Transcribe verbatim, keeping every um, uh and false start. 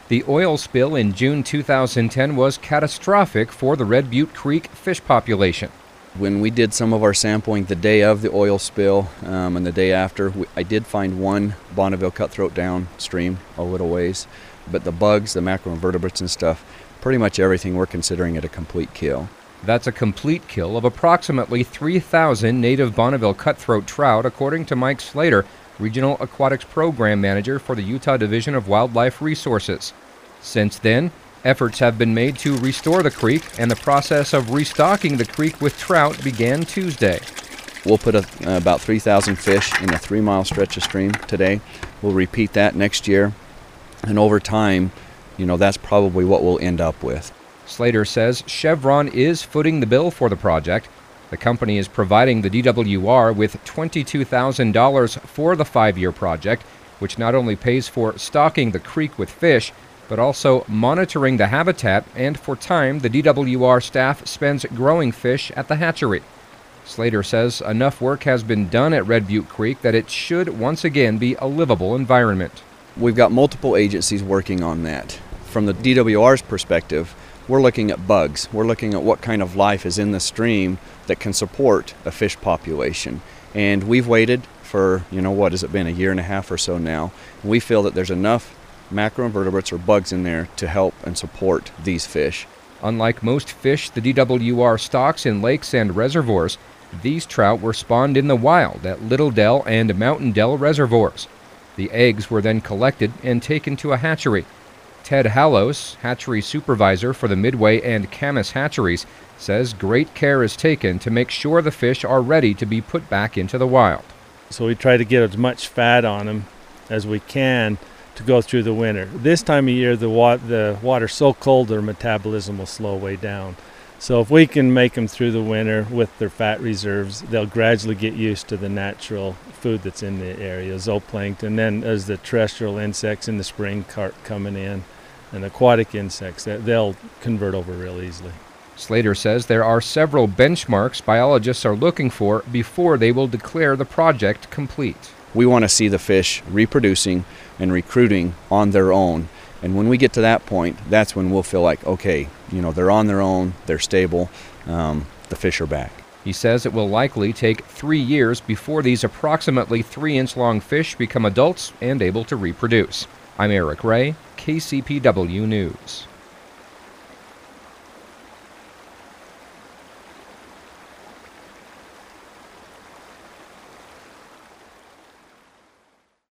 The oil spill in June two thousand ten was catastrophic for the Red Butte Creek fish population. When we did some of our sampling the day of the oil spill um, and the day after, we, I did find one Bonneville cutthroat downstream a little ways, but the bugs, the macroinvertebrates and stuff, pretty much everything we're considering it a complete kill. That's a complete kill of approximately three thousand native Bonneville cutthroat trout, according to Mike Slater, Regional Aquatics Program Manager for the Utah Division of Wildlife Resources. Since then, efforts have been made to restore the creek, and the process of restocking the creek with trout began Tuesday. We'll put a, uh, about three thousand fish in a three-mile stretch of stream today. We'll repeat that next year, and over time, you know, that's probably what we'll end up with. Slater says Chevron is footing the bill for the project. The company is providing the D W R with twenty-two thousand dollars for the five-year project, which not only pays for stocking the creek with fish, but also monitoring the habitat, and for time the D W R staff spends growing fish at the hatchery. Slater says enough work has been done at Red Butte Creek that it should once again be a livable environment. We've got multiple agencies working on that. From the D W R's perspective, we're looking at bugs. We're looking at what kind of life is in the stream that can support a fish population. And we've waited for, you know, what has it been, a year and a half or so now. And we feel that there's enough macroinvertebrates or bugs in there to help and support these fish. Unlike most fish the D W R stocks in lakes and reservoirs, these trout were spawned in the wild at Little Dell and Mountain Dell reservoirs. The eggs were then collected and taken to a hatchery. Ted Hallows, hatchery supervisor for the Midway and Camas hatcheries, says great care is taken to make sure the fish are ready to be put back into the wild. So we try to get as much fat on them as we can to go through the winter. This time of year, the, wa the water's so cold their metabolism will slow way down. So if we can make them through the winter with their fat reserves, they'll gradually get used to the natural food that's in the area, zooplankton. Then as the terrestrial insects in the spring start coming in, and aquatic insects, they'll convert over real easily. Slater says there are several benchmarks biologists are looking for before they will declare the project complete. We want to see the fish reproducing and recruiting on their own. And when we get to that point, that's when we'll feel like, okay, you know, they're on their own, they're stable, um, the fish are back. He says it will likely take three years before these approximately three-inch long fish become adults and able to reproduce. I'm Eric Ray, K C P W News.